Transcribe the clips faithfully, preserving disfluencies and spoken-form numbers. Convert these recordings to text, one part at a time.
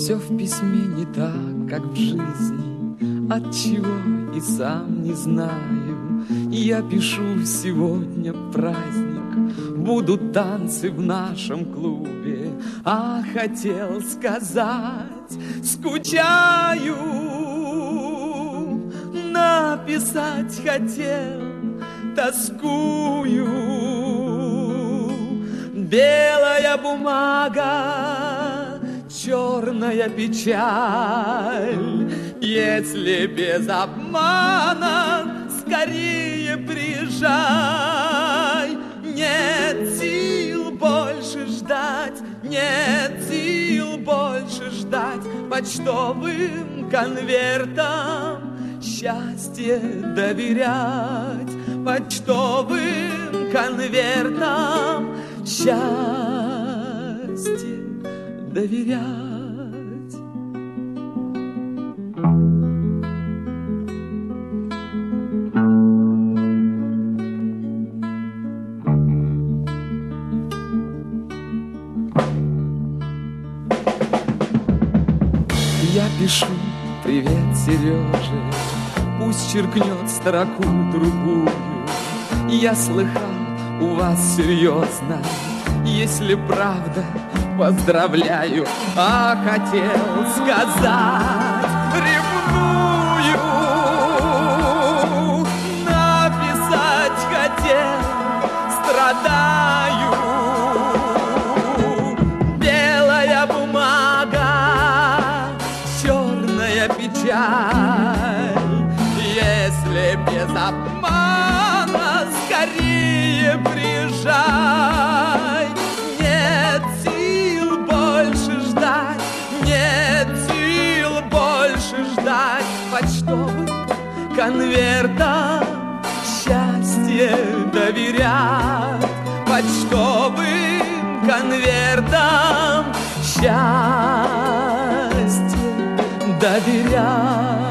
Все в письме не так, как в жизни, отчего и сам не знаю. Я пишу сегодня праздник, будут танцы в нашем клубе, а хотел сказать, скучаю, написать хотел, тоскую. Белая бумага, черная печаль. Если без обмана, скорее приезжай. Нет сил больше ждать, нет сил больше ждать. Почтовым конвертам счастье доверять. Почтовым конвертам счастье доверять. Я пишу привет Сереже, пусть черкнет строку другую. Я слыхал, у вас серьезно, если правда, поздравляю. А хотел сказать, ревную, написать хотел, страдаю. Белая бумага, черная печаль. Если без обмана, скорее приезжай. Нет сил больше ждать, нет сил больше ждать. Почтовым конвертам счастье доверять. Почтовым конвертам счастье доверять.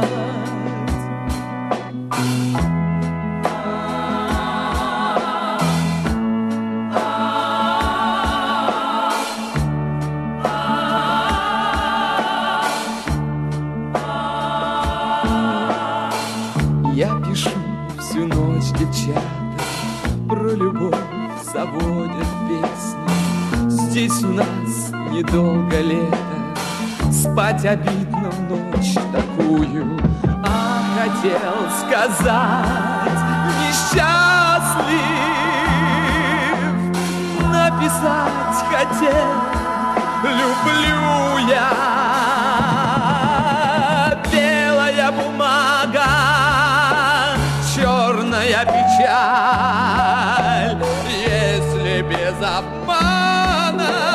Я пишу всю ночь, девчата, про любовь заводят песни. Здесь у нас недолго лето, спать обидно в ночь такую. А хотел сказать, несчастлив, написать хотел, люблю я. Белая бумага, черная печаль. Если без обмана,